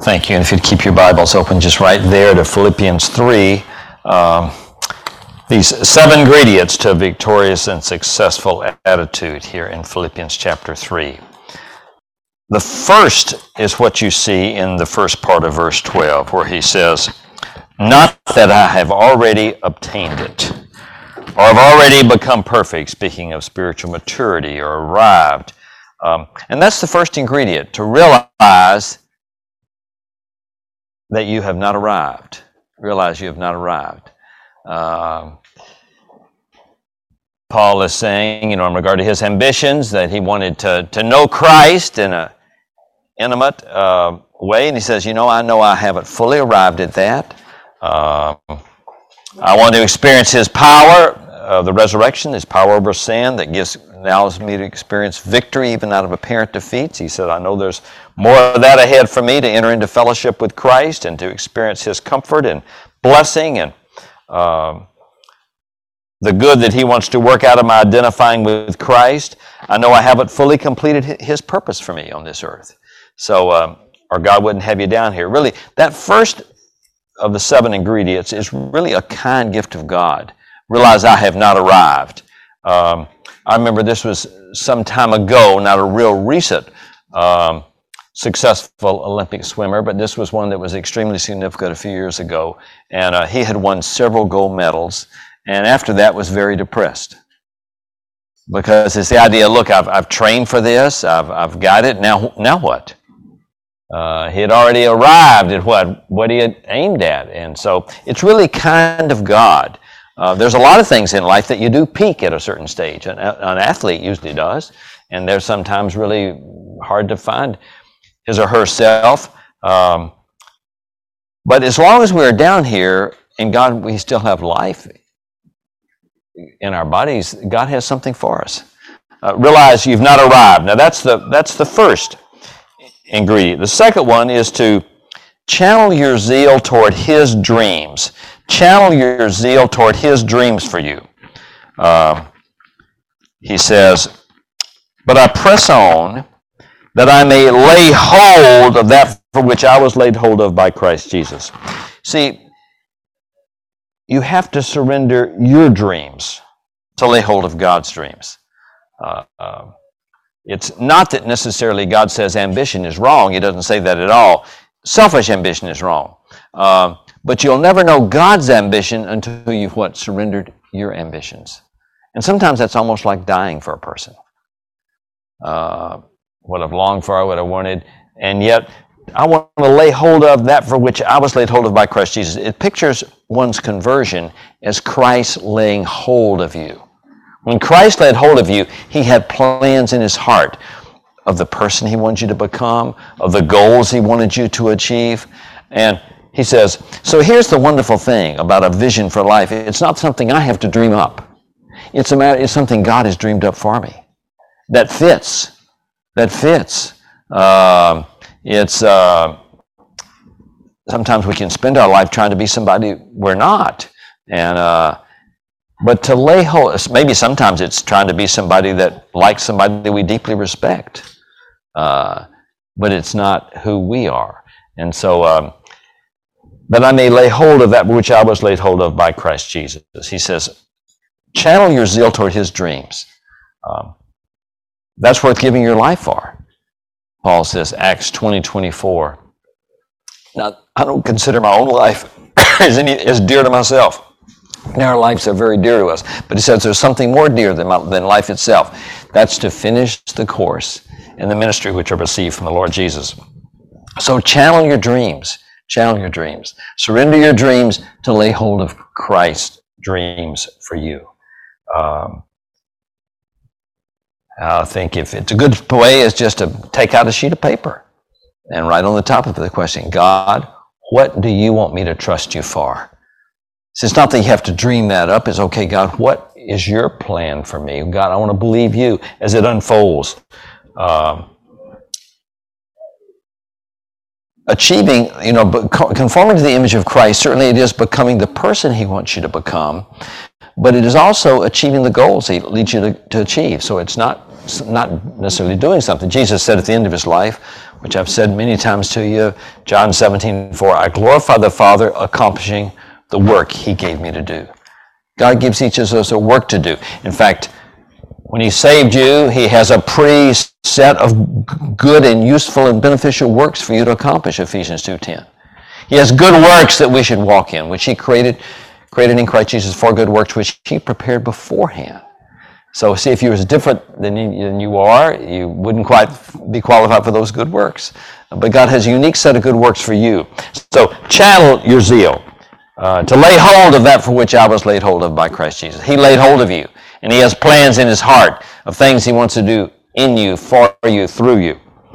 Thank you. And if you'd keep your Bibles open just right there to Philippians 3, these 7 ingredients to a victorious and successful attitude here in Philippians chapter 3. The first is what you see in the first part of verse 12, where he says, "Not that I have already obtained it, or have already become perfect," speaking of spiritual maturity, or arrived. And that's the first ingredient, to realize that you have not arrived. Realize you have not arrived. Paul is saying, in regard to his ambitions, that he wanted to know Christ in an intimate way. And he says, I know I haven't fully arrived at that. I want to experience his power of the resurrection, his power over sin that allows me to experience victory even out of apparent defeats. He said, I know there's more of that ahead for me to enter into fellowship with Christ and to experience his comfort and blessing and the good that he wants to work out of my identifying with Christ. I know I haven't fully completed his purpose for me on this earth. So, or God wouldn't have you down here. Really, that first of the 7 ingredients is really a kind gift of God. Realize I have not arrived. I remember this was some time ago, not a real recent successful Olympic swimmer, but this was one that was extremely significant a few years ago. And he had won several gold medals, and after that was very depressed. Because it's the idea, look, I've trained for this, I've got it, now what? He had already arrived at what he had aimed at. And so it's really kind of God. There's a lot of things in life that you do peak at a certain stage. An athlete usually does. And they're sometimes really hard to find his or herself. But as long as we're down here in God, we still have life in our bodies. God has something for us. Realize you've not arrived. Now that's the first ingredient. The second one is to channel your zeal toward his dreams. Channel your zeal toward his dreams for you. He says, "But I press on that I may lay hold of that for which I was laid hold of by Christ Jesus." See, you have to surrender your dreams to lay hold of God's dreams. It's not that necessarily God says ambition is wrong. He doesn't say that at all. Selfish ambition is wrong. But you'll never know God's ambition until you've surrendered your ambitions. And sometimes that's almost like dying for a person. What I've longed for, what I wanted, and yet I want to lay hold of that for which I was laid hold of by Christ Jesus. It pictures one's conversion as Christ laying hold of you. When Christ laid hold of you, he had plans in his heart of the person he wanted you to become, of the goals he wanted you to achieve. And he says, so here's the wonderful thing about a vision for life. It's not something I have to dream up. It's something God has dreamed up for me. That fits. Sometimes we can spend our life trying to be somebody we're not. But to lay hold, maybe sometimes it's trying to be somebody that likes somebody that we deeply respect. But it's not who we are. And so, that I may lay hold of that which I was laid hold of by Christ Jesus. He says, channel your zeal toward his dreams. That's worth giving your life for. Paul says, Acts 20:24. Now, I don't consider my own life as dear to myself. And our lives are very dear to us. But he says there's something more dear than life itself. That's to finish the course in the ministry which I received from the Lord Jesus. So channel your dreams. Channel your dreams. Surrender your dreams to lay hold of Christ's dreams for you. I think if it's a good way is just to take out a sheet of paper and write on the top of it the question, God, what do you want me to trust you for? So it's not that you have to dream that up. It's okay, God, what is your plan for me? God, I want to believe you as it unfolds. Achieving, conforming to the image of Christ, certainly it is becoming the person he wants you to become, but it is also achieving the goals he leads you to achieve. So it's not necessarily doing something. Jesus said at the end of his life, which I've said many times to you, John 17:4, I glorify the Father accomplishing the work He gave me to do. God gives each of us a work to do. In fact, when He saved you, He has a preset of good and useful and beneficial works for you to accomplish, Ephesians 2:10. He has good works that we should walk in, which He created in Christ Jesus for good works, which He prepared beforehand. So see, if you were different than you are, you wouldn't quite be qualified for those good works. But God has a unique set of good works for you. So channel your zeal to lay hold of that for which I was laid hold of by Christ Jesus. He laid hold of you, and He has plans in His heart of things He wants to do in you, for you, through you.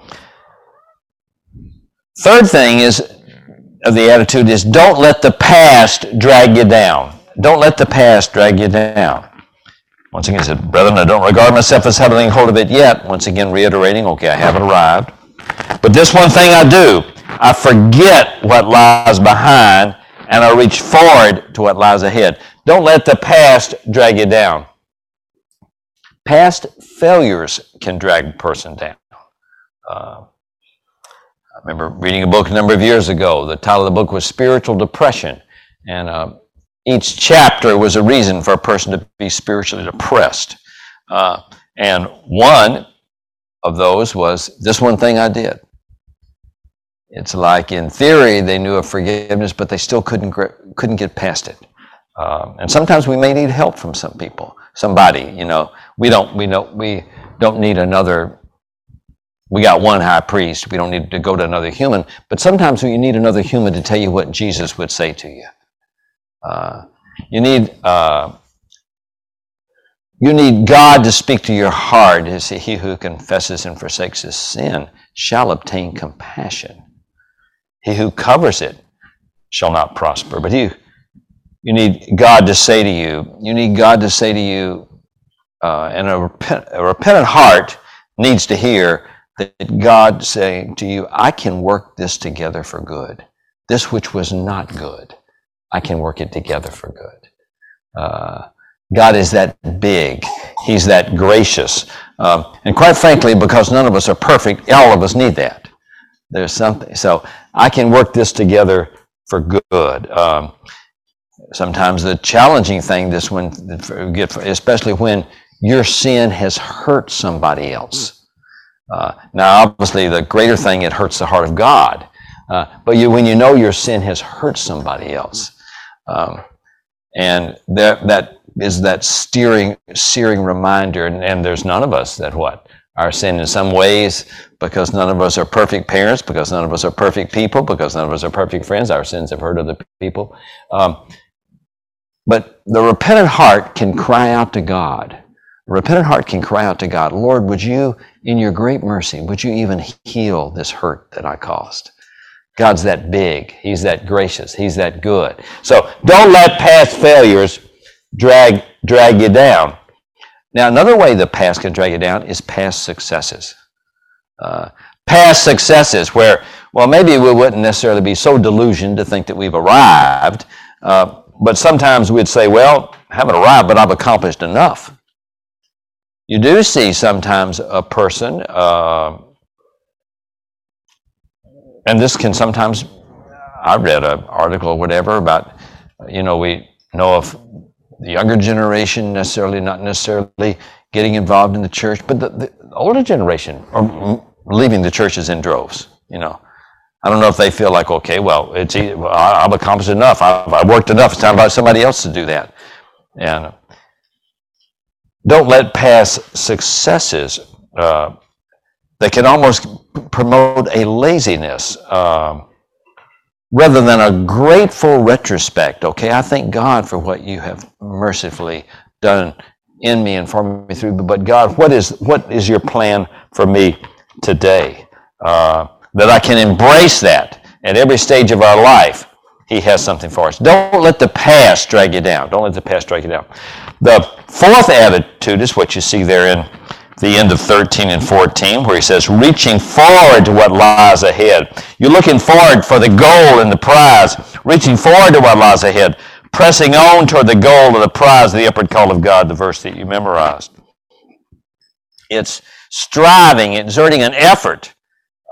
Third thing of the attitude is don't let the past drag you down. Don't let the past drag you down. Once again, he said, brethren, I don't regard myself as having hold of it yet. Once again, reiterating, okay, I haven't arrived. But this one thing I do, I forget what lies behind, and I reach forward to what lies ahead. Don't let the past drag you down. Past failures can drag a person down. I remember reading a book a number of years ago. The title of the book was Spiritual Depression. And each chapter was a reason for a person to be spiritually depressed. And one of those was this one thing I did. It's like in theory they knew of forgiveness, but they still couldn't get past it. And sometimes we may need help from some people, somebody. We don't need another. We got one high priest. We don't need to go to another human. But sometimes you need another human to tell you what Jesus would say to you. You need God to speak to your heart. He who confesses and forsakes his sin shall obtain compassion. He who covers it shall not prosper. But you need God to say to you. You need God to say to you, and a repentant heart needs to hear that God saying to you, I can work this together for good. This which was not good, I can work it together for good. God is that big. He's that gracious. And quite frankly, because none of us are perfect, all of us need that. There's something. So I can work this together for good. Sometimes the challenging thing, especially when your sin has hurt somebody else. Now, obviously, the greater thing, it hurts the heart of God. But when you know your sin has hurt somebody else, and that is that searing reminder, and there's none of us that our sin in some ways, because none of us are perfect parents, because none of us are perfect people, because none of us are perfect friends, our sins have hurt other people. But the repentant heart can cry out to God. A repentant heart can cry out to God, Lord, would you, in your great mercy, would you even heal this hurt that I caused? God's that big. He's that gracious. He's that good. So don't let past failures drag you down. Now, another way the past can drag you down is past successes. Past successes where, well, maybe we wouldn't necessarily be so delusioned to think that we've arrived, but sometimes we'd say, well, I haven't arrived, but I've accomplished enough. You do see sometimes a person, and this can sometimes, I read an article or whatever about, we know of the younger generation not necessarily getting involved in the church, but the older generation are leaving the churches in droves, I don't know if they feel like, okay, well, I've accomplished enough. I've worked enough. It's time for somebody else to do that. And don't let past successes, they can almost promote a laziness rather than a grateful retrospect. Okay, I thank God for what you have mercifully done in me and for me through. But God, what is your plan for me today? That I can embrace that at every stage of our life. He has something for us. Don't let the past drag you down. Don't let the past drag you down. The fourth attitude is what you see there in the end of 13 and 14, where he says, reaching forward to what lies ahead. You're looking forward for the goal and the prize, reaching forward to what lies ahead, pressing on toward the goal of the prize, the upward call of God, the verse that you memorized. It's striving, exerting an effort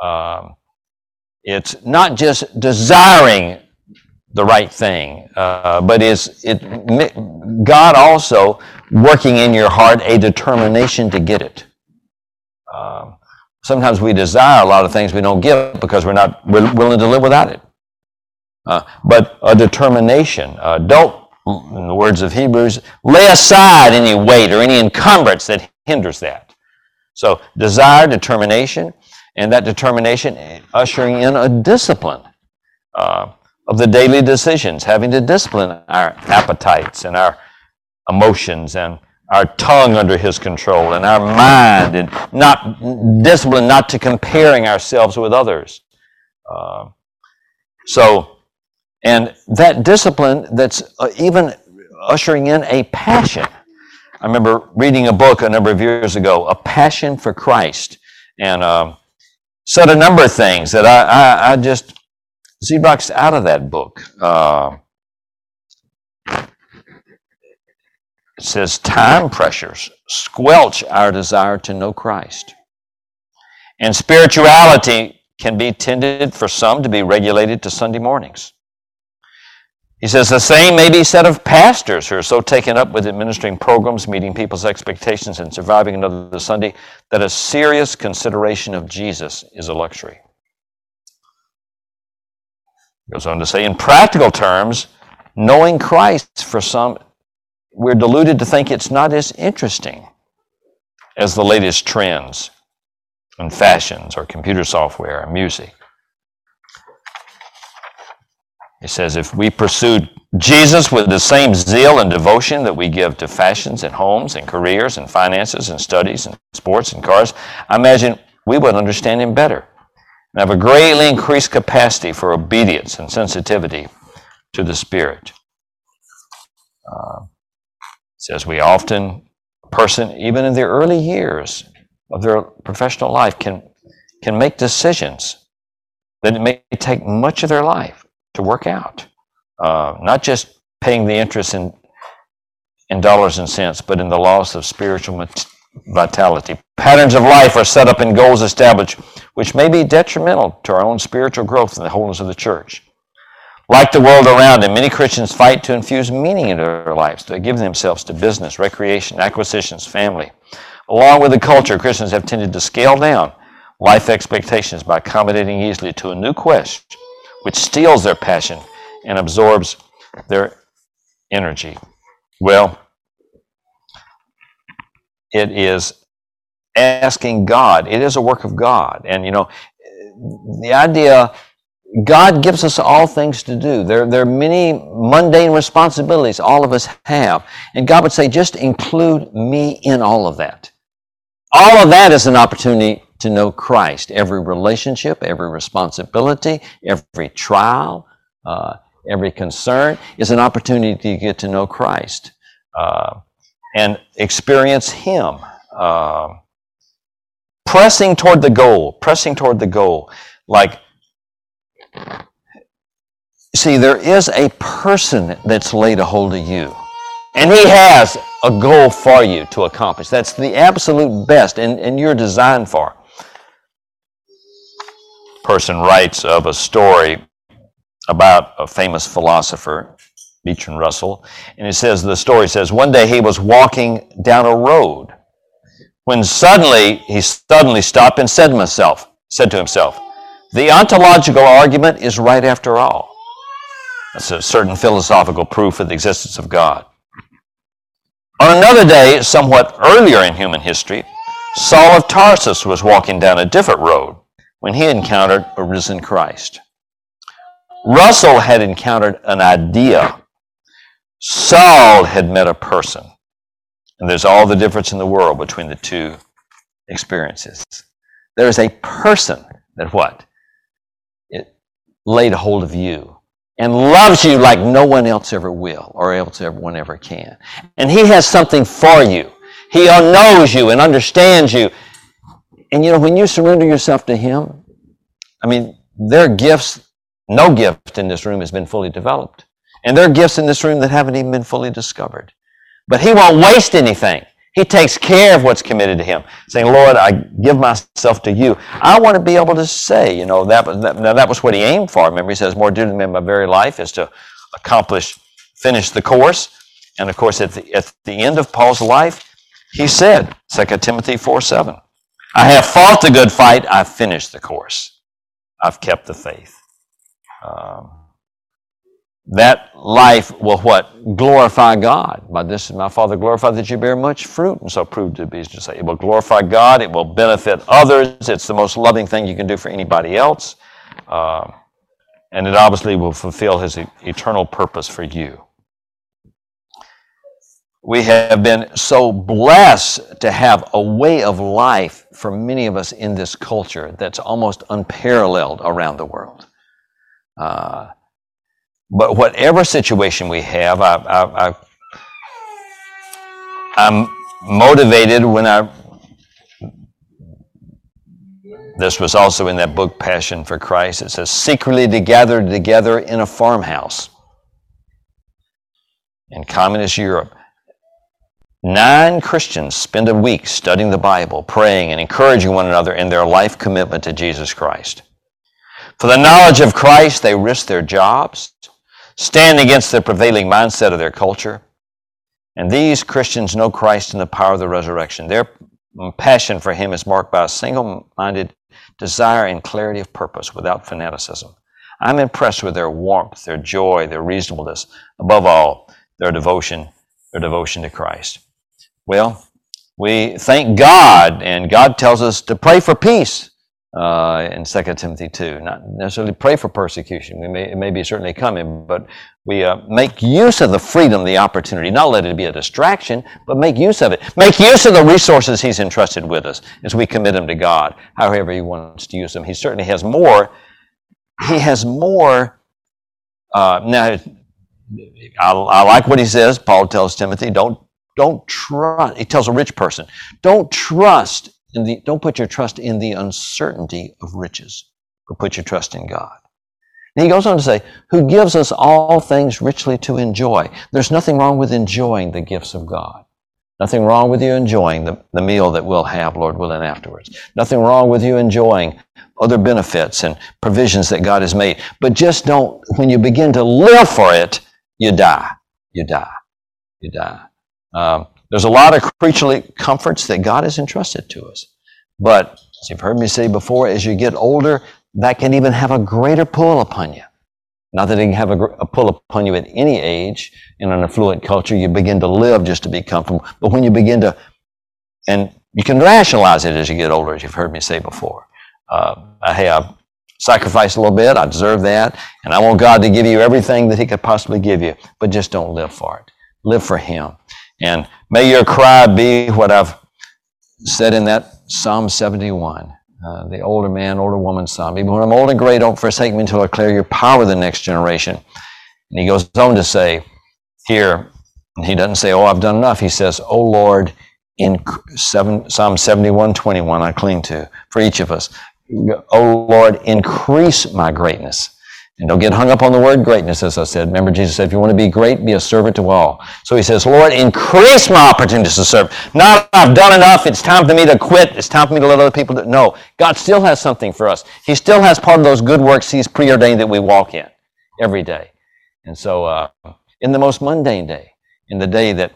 It's not just desiring the right thing, but God also working in your heart a determination to get it. Sometimes we desire a lot of things we don't get because we're willing to live without it. But a determination. Don't, in the words of Hebrews, lay aside any weight or any encumbrance that hinders that. So desire, determination, and that determination ushering in a discipline of the daily decisions, having to discipline our appetites and our emotions and our tongue under His control and our mind, and not discipline, not to comparing ourselves with others. And that discipline that's even ushering in a passion. I remember reading a book a number of years ago, A Passion for Christ, and said a number of things that I just Xeroxed out of that book. It says, time pressures squelch our desire to know Christ. And spirituality can be tended for some to be regulated to Sunday mornings. He says the same may be said of pastors who are so taken up with administering programs, meeting people's expectations, and surviving another Sunday that a serious consideration of Jesus is a luxury. He goes on to say, in practical terms, knowing Christ for some, we're deluded to think it's not as interesting as the latest trends and fashions or computer software or music. He says, if we pursued Jesus with the same zeal and devotion that we give to fashions and homes and careers and finances and studies and sports and cars, I imagine we would understand Him better and have a greatly increased capacity for obedience and sensitivity to the Spirit. Says we often, a person, even in the early years of their professional life, can make decisions that it may take much of their life to work out. Not just paying the interest in dollars and cents, but in the loss of spiritual vitality. Patterns of life are set up and goals established, which may be detrimental to our own spiritual growth and the wholeness of the church. Like the world around them, many Christians fight to infuse meaning into their lives, to give themselves to business, recreation, acquisitions, family. Along with the culture, Christians have tended to scale down life expectations by accommodating easily to a new quest, which steals their passion and absorbs their energy. Well, it is asking God. It is a work of God. And, the idea, God gives us all things to do. There are many mundane responsibilities all of us have. And God would say, just include me in all of that. All of that is an opportunity to know Christ. Every relationship, every responsibility, every trial, every concern is an opportunity to get to know Christ and experience Him. Pressing toward the goal. Like, see, there is a person that's laid a hold of you. And He has a goal for you to accomplish. That's the absolute best, and you're designed for. Person writes of a story about a famous philosopher, Bertrand Russell, and the story says, one day he was walking down a road when he suddenly stopped and said to himself, the ontological argument is right after all. That's a certain philosophical proof of the existence of God. On another day, somewhat earlier in human history, Saul of Tarsus was walking down a different road when he encountered a risen Christ. Russell had encountered an idea. Saul had met a person. And there's all the difference in the world between the two experiences. There is a person that what? It laid a hold of you and loves you like no one else ever will or everyone ever can. And He has something for you. He knows you and understands you. And when you surrender yourself to Him, there are gifts, no gift in this room has been fully developed. And there are gifts in this room that haven't even been fully discovered. But He won't waste anything. He takes care of what's committed to him, saying, Lord, I give myself to you. I want to be able to say, that was what he aimed for. Remember, he says, more dear to me in my very life is to finish the course. And of course, at the end of Paul's life, he said, 2 Timothy 4:7, I have fought the good fight, I've finished the course. I've kept the faith. That life will what? Glorify God. By this is my Father glorified that you bear much fruit, and so proved to be to say. It will glorify God, it will benefit others, it's the most loving thing you can do for anybody else, and it obviously will fulfill his eternal purpose for you. We have been so blessed to have a way of life for many of us in this culture that's almost unparalleled around the world. But whatever situation we have, I'm motivated when this was also in that book, Passion for Christ. It says, secretly to gather together in a farmhouse in communist Europe. 9 Christians spend a week studying the Bible, praying, and encouraging one another in their life commitment to Jesus Christ. For the knowledge of Christ, they risk their jobs, stand against the prevailing mindset of their culture. And these Christians know Christ and the power of the resurrection. Their passion for him is marked by a single-minded desire and clarity of purpose without fanaticism. I'm impressed with their warmth, their joy, their reasonableness, above all, their devotion to Christ. Well, we thank God, and God tells us to pray for peace in 2 Timothy 2. Not necessarily pray for persecution. It may be certainly coming, but we make use of the freedom, the opportunity, not let it be a distraction, but make use of it. Make use of the resources he's entrusted with us as we commit them to God, however he wants to use them. He certainly has more. He has more. Now, I like what he says. Paul tells Timothy, don't trust. He tells a rich person, don't put your trust in the uncertainty of riches, but put your trust in God. And he goes on to say, who gives us all things richly to enjoy. There's nothing wrong with enjoying the gifts of God. Nothing wrong with you enjoying the meal that we'll have, Lord willing, afterwards. Nothing wrong with you enjoying other benefits and provisions that God has made. But just don't, when you begin to live for it, you die. You die. You die. There's a lot of creaturely comforts that God has entrusted to us. But, as you've heard me say before, as you get older, that can even have a greater pull upon you. Not that it can have a pull upon you at any age. In an affluent culture, you begin to live just to be comfortable. But when you begin to, and you can rationalize it as you get older, as you've heard me say before. Hey, I've sacrificed a little bit, I deserve that, and I want God to give you everything that he could possibly give you, but just don't live for it. Live for him. And may your cry be what I've said in that Psalm 71, the older man, older woman psalm. Even when I'm old and gray, don't forsake me until I declare your power to the next generation. And he goes on to say here, and he doesn't say, oh, I've done enough. He says, oh Lord, in Psalm 71:21, I cling to for each of us. Oh Lord, increase my greatness. And don't get hung up on the word greatness, as I said. Remember, Jesus said, if you want to be great, be a servant to all. So he says, Lord, increase my opportunities to serve. Not, I've done enough, it's time for me to quit, it's time for me to let other people do. No, God still has something for us. He still has part of those good works he's preordained that we walk in every day. And so in the most mundane day, in the day that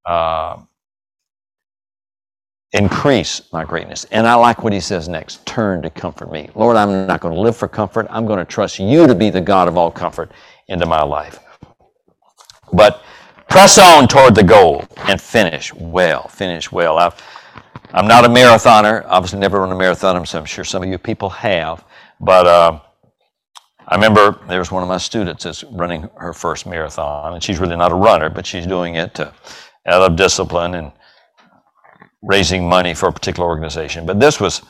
increase my greatness. And I like what he says next. Turn to comfort me. Lord, I'm not going to live for comfort. I'm going to trust you to be the God of all comfort into my life. But press on toward the goal and finish well. Finish well. I'm not a marathoner. Obviously never run a marathon, so I'm sure some of you people have. But I remember there was one of my students that's running her first marathon, and she's really not a runner, but she's doing it out of discipline and raising money for a particular organization. But this was,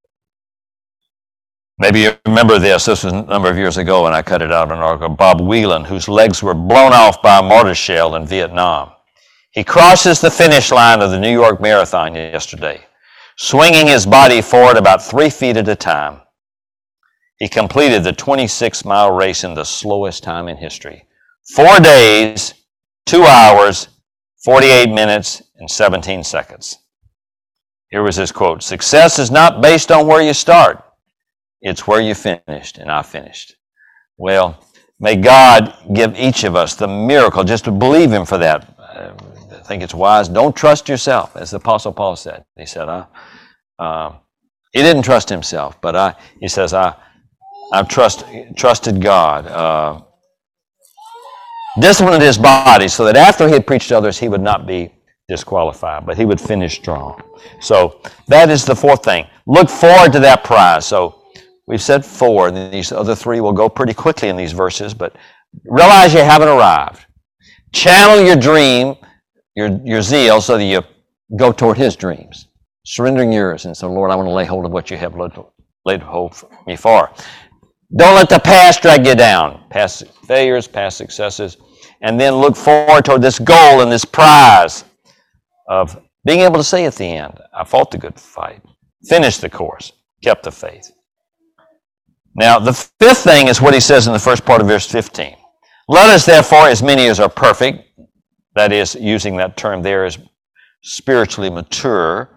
maybe you remember this was a number of years ago, and I cut it out in an article, Bob Whelan, whose legs were blown off by a mortar shell in Vietnam. He crosses the finish line of the New York Marathon yesterday, swinging his body forward about 3 feet at a time. He completed the 26-mile race in the slowest time in history. 4 days, 2 hours, 48 minutes, in 17 seconds. Here was his quote: "Success is not based on where you start. It's where you finished," and I finished. Well, may God give each of us the miracle just to believe Him for that. I think it's wise. Don't trust yourself, as the Apostle Paul said. He said, he didn't trust himself, but he says, I've trusted God. Disciplined his body so that after he had preached to others, he would not be disqualified, but he would finish strong. So that is the fourth thing. Look forward to that prize. So we've said 4, and these other 3 will go pretty quickly in these verses, but realize you haven't arrived. Channel your dream, your zeal, so that you go toward His dreams. Surrendering yours, and so, Lord, I want to lay hold of what you have laid hold of me for. Don't let the past drag you down. Past failures, past successes. And then look forward toward this goal and this prize of being able to say at the end, I fought the good fight, finished the course, kept the faith. Now, the fifth thing is what he says in the first part of verse 15. Let us, therefore, as many as are perfect, that is, using that term there, is spiritually mature,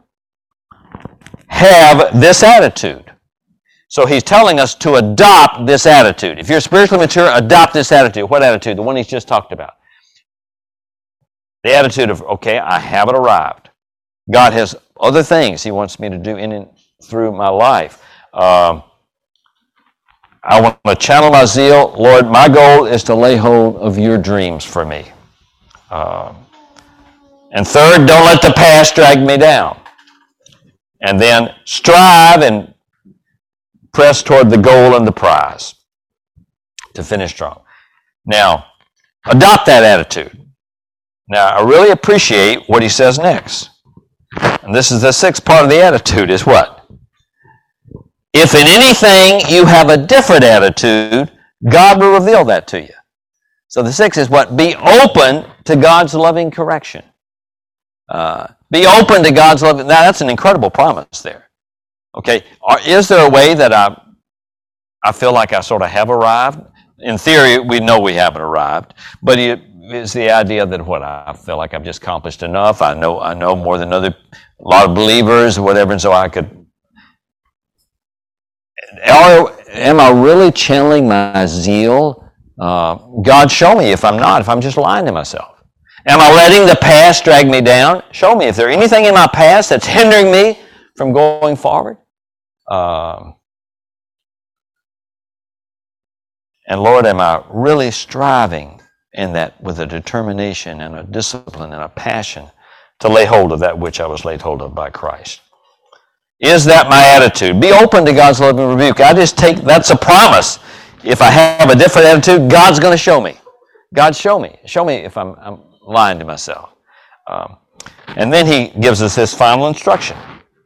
have this attitude. So he's telling us to adopt this attitude. If you're spiritually mature, adopt this attitude. What attitude? The one he's just talked about. The attitude of, okay, I haven't arrived. God has other things He wants me to do in and through my life. I want to channel my zeal. Lord, my goal is to lay hold of your dreams for me. And third, don't let the past drag me down. And then strive and press toward the goal and the prize to finish strong. Now, adopt that attitude. Now, I really appreciate what he says next. And this is the sixth part of the attitude, is what? If in anything you have a different attitude, God will reveal that to you. So the sixth is what? Be open to God's loving correction. Be open to God's loving. Now, that's an incredible promise there. Okay, is there a way that I feel like I sort of have arrived? In theory, we know we haven't arrived, but it's the idea that what I feel like I've just accomplished enough. I know more than a lot of believers or whatever, and so I could. Am I really channeling my zeal? God, show me if I'm not, if I'm just lying to myself. Am I letting the past drag me down? Show me if there's anything in my past that's hindering me from going forward. And Lord, am I really striving in that with a determination and a discipline and a passion to lay hold of that which I was laid hold of by Christ? Is that my attitude? Be open to God's loving rebuke. I just take, that's a promise. If I have a different attitude, God's going to show me. God, show me. Show me if I'm lying to myself. And then he gives us this final instruction.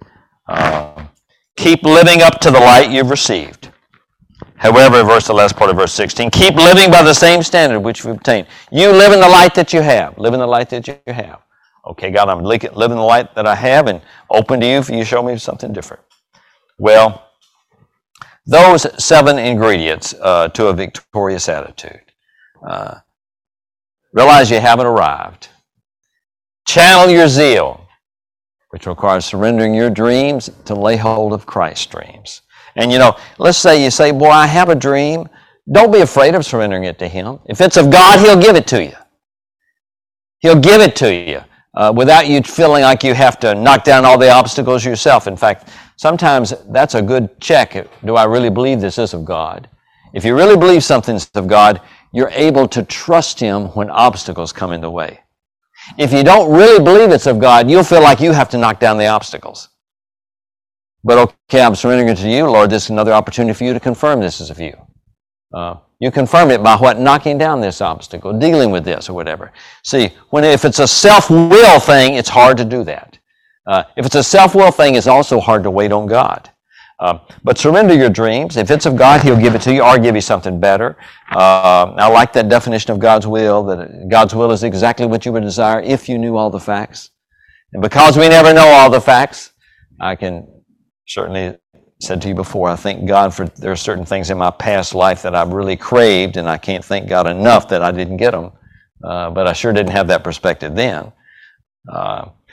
Keep living up to the light you've received. However, the last part of verse 16, keep living by the same standard which you've obtained. You live in the light that you have. Live in the light that you have. Okay, God, I'm living the light that I have and open to you for you to show me something different. Well, those 7 ingredients to a victorious attitude. Realize you haven't arrived. Channel your zeal, which requires surrendering your dreams to lay hold of Christ's dreams. And let's say you say, boy, I have a dream. Don't be afraid of surrendering it to Him. If it's of God, He'll give it to you. He'll give it to you without you feeling like you have to knock down all the obstacles yourself. In fact, sometimes that's a good check. Do I really believe this is of God? If you really believe something's of God, you're able to trust Him when obstacles come in the way. If you don't really believe it's of God, you'll feel like you have to knock down the obstacles. But okay, I'm surrendering it to you, Lord. This is another opportunity for you to confirm this is of you. You confirm it by what? Knocking down this obstacle, dealing with this or whatever. See, if it's a self-will thing, it's hard to do that. If it's a self-will thing, it's also hard to wait on God. But surrender your dreams. If it's of God, He'll give it to you or give you something better. I like that definition of God's will, that God's will is exactly what you would desire if you knew all the facts. And because we never know all the facts, I can certainly said to you before, I thank God for there are certain things in my past life that I've really craved, and I can't thank God enough that I didn't get them. But I sure didn't have that perspective then.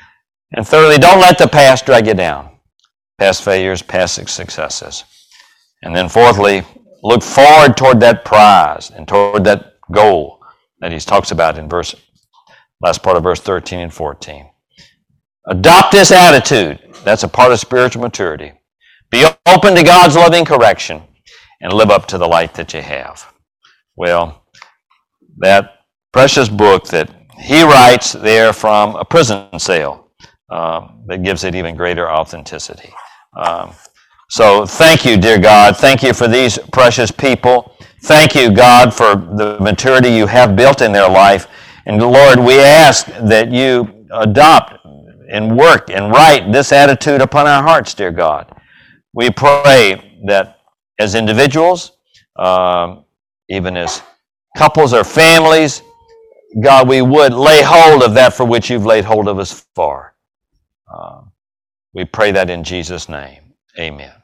And thirdly, don't let the past drag you down. Past failures, past successes. And then fourthly, look forward toward that prize and toward that goal that he talks about in last part of verse 13 and 14. Adopt this attitude. That's a part of spiritual maturity. Be open to God's loving correction and live up to the light that you have. Well, that precious book that he writes there from a prison cell, that gives it even greater authenticity. So thank you, dear God. Thank you for these precious people. Thank you, God, for the maturity you have built in their life. And Lord, we ask that you adopt and work and write this attitude upon our hearts, dear God. We pray that as individuals, even as couples or families, God, we would lay hold of that for which you've laid hold of us for. We pray that in Jesus' name. Amen.